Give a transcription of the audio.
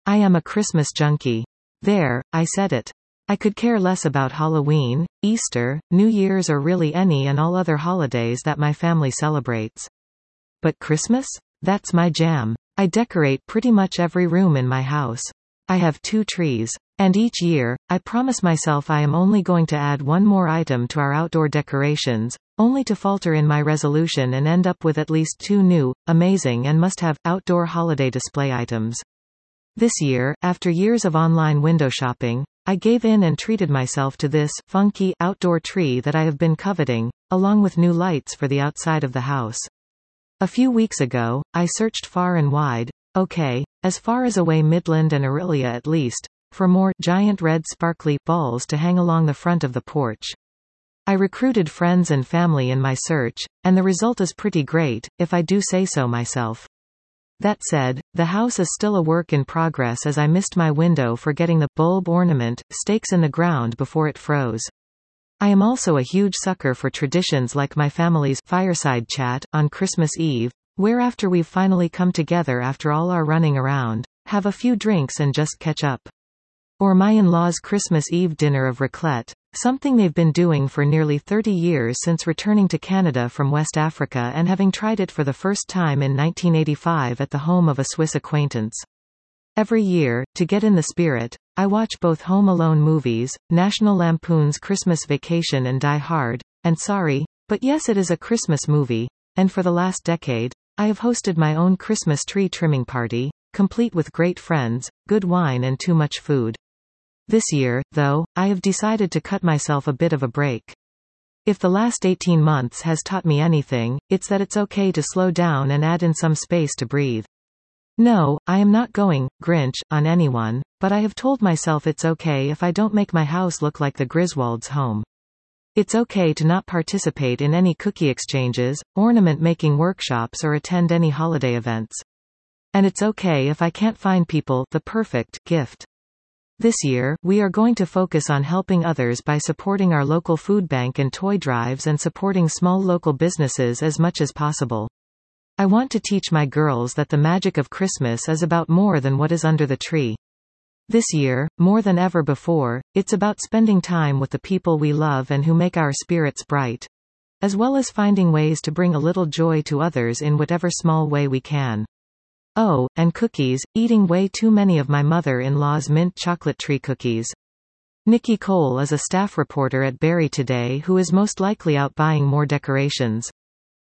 I am a Christmas junkie. There, I said it. I could care less about Halloween, Easter, New Year's or really any and all other holidays that my family celebrates. But Christmas? That's my jam. I decorate pretty much every room in my house. I have 2 trees. And each year, I promise myself I am only going to add one more item to our outdoor decorations, only to falter in my resolution and end up with at least 2 new, amazing and must-have, outdoor holiday display items. This year, after years of online window shopping, I gave in and treated myself to this funky outdoor tree that I have been coveting, along with new lights for the outside of the house. A few weeks ago, I searched far and wide, as far as away Midland and Aurelia at least, for more giant red sparkly balls to hang along the front of the porch. I recruited friends and family in my search, and the result is pretty great, if I do say so myself. That said, the house is still a work in progress as I missed my window for getting the bulb ornament stakes in the ground before it froze. I am also a huge sucker for traditions like my family's fireside chat on Christmas Eve, where after we've finally come together after all our running around, have a few drinks and just catch up. Or my in-laws' Christmas Eve dinner of raclette, something they've been doing for nearly 30 years since returning to Canada from West Africa and having tried it for the first time in 1985 at the home of a Swiss acquaintance. Every year, to get in the spirit, I watch both Home Alone movies, National Lampoon's Christmas Vacation and Die Hard, and sorry, but yes, it is a Christmas movie, and for the last decade, I have hosted my own Christmas tree trimming party, complete with great friends, good wine and too much food. This year, though, I have decided to cut myself a bit of a break. If the last 18 months has taught me anything, it's that it's okay to slow down and add in some space to breathe. No, I am not going Grinch on anyone, but I have told myself it's okay if I don't make my house look like the Griswolds' home. It's okay to not participate in any cookie exchanges, ornament-making workshops or attend any holiday events. And it's okay if I can't find people the perfect gift. This year, we are going to focus on helping others by supporting our local food bank and toy drives and supporting small local businesses as much as possible. I want to teach my girls that the magic of Christmas is about more than what is under the tree. This year, more than ever before, it's about spending time with the people we love and who make our spirits bright, as well as finding ways to bring a little joy to others in whatever small way we can. Oh, and cookies, eating way too many of my mother-in-law's mint chocolate tree cookies. Nikki Cole is a staff reporter at Barrie Today who is most likely out buying more decorations.